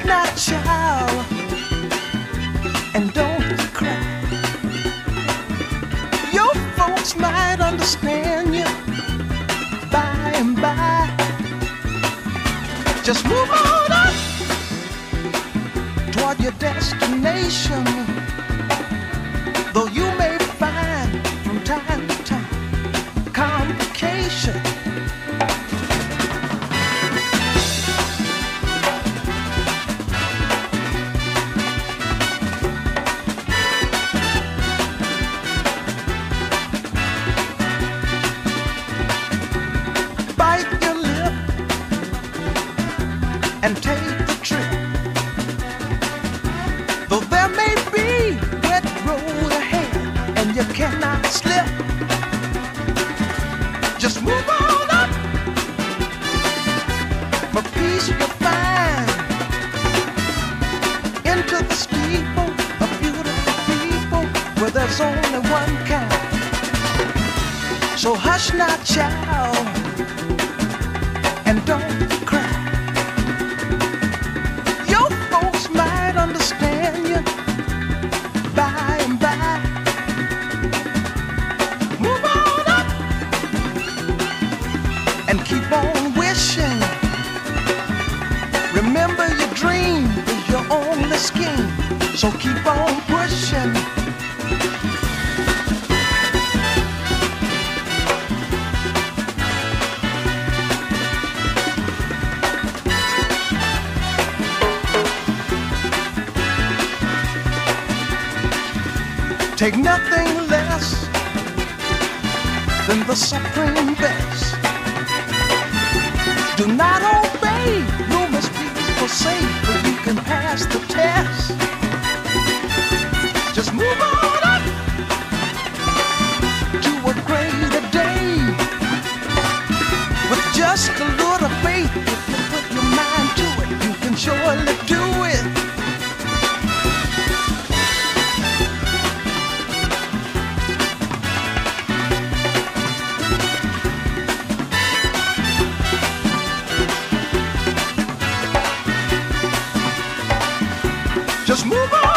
not shout and don't cry. Your folks might understand you by and by. Just move on up toward your destination, though you may find from time to time complication. Bite your lip and take the trip, though there may be wet road ahead and you cannot slip. Just move on up for peace you'll find into the steeple of beautiful people where there's only one kind. So hush not, child, and don't cry. Your folks might understand you by and by. Move on up and keep on wishing. Remember your dream is your only scheme, so keep on pushing. Take nothing less than the supreme best. Do not obey rumors people say, but you can pass the test. Just move on up to a greater day. With just a little faith, if you put your mind to it, you can surely do it. Just move on.